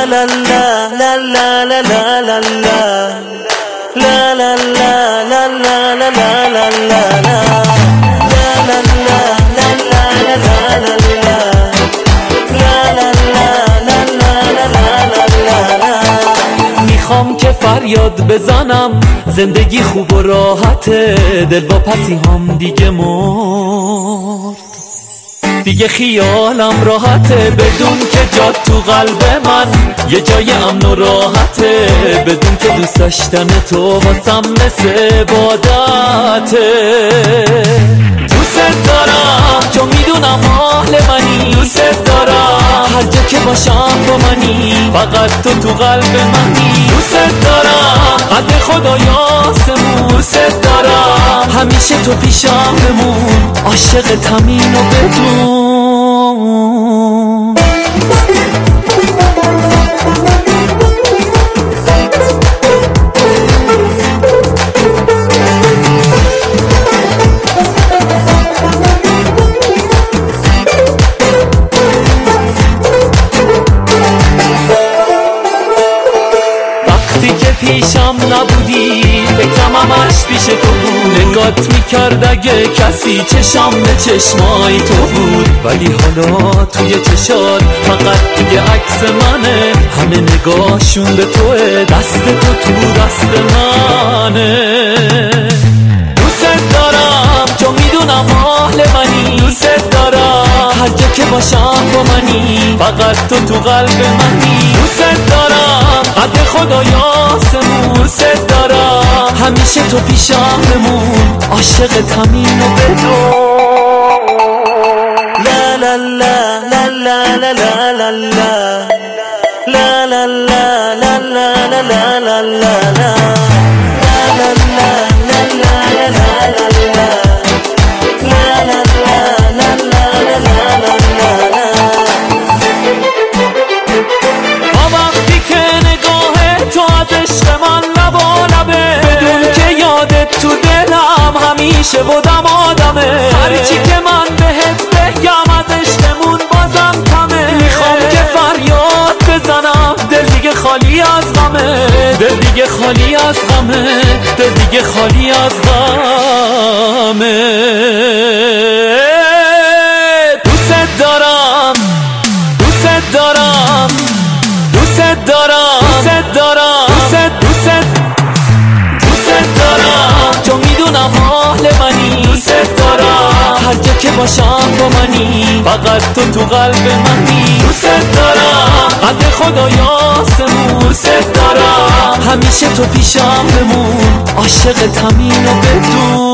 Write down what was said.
la la la la la la la la la la la la la la la la la میخوام که فریاد بزنم زندگی خوب و راحته، دل با پسی هم دیگه مرد، دیگه خیالم راحته بدون که جات تو قلب من یه جای امن و راحته، بدون که دوست داشتن تو واسم مثل عبادته. دوست دارم چون میدونم اهل منی، دوست دارم هر جا که باشم با منی، فقط تو قلب منی. دوست دارم قد خدا یاسمون، دوست دارم همیشه تو پیشم بمون، عاشق تمین و بدون. پیشم نبودی فکرم همش پیش تو بود، نگات میکرد اگه کسی چشم به چشمای تو بود، ولی حالا توی چشات فقط دیگه عکس منه، همه نگاهشون به توه، دست تو دست منه. دوست دارم چون میدونم اهل منی، دوست دارم هر جا که باشم با منی، فقط تو قلب منی. دوست دارم قد خدا یاسمون، دوست دارم همیشه تو پیشم بمون، عاشق تمین و بدون. لا لا لا لا لا لا لا لا لا لا لا لا لا لا لا لا همیشه بودم آدمه، هرچی که من بهت بگم از عشقمون بازم کمه. میخوام که فریاد بزنم دل دیگه خالی از غمه، دل دیگه خالی از غمه، دل دیگه خالی از غمه. دوست دارم دوست دارم دوست دارم دوست دارم دوست دارم چون میدونم اهل منی، دوست دارم هر جا که باشم با منی، فقط تو قلب منی. دوست دارم قد خدا یاسمون، دوست دارم همیشه تو پیشم بمون، عاشق تمین و بدون.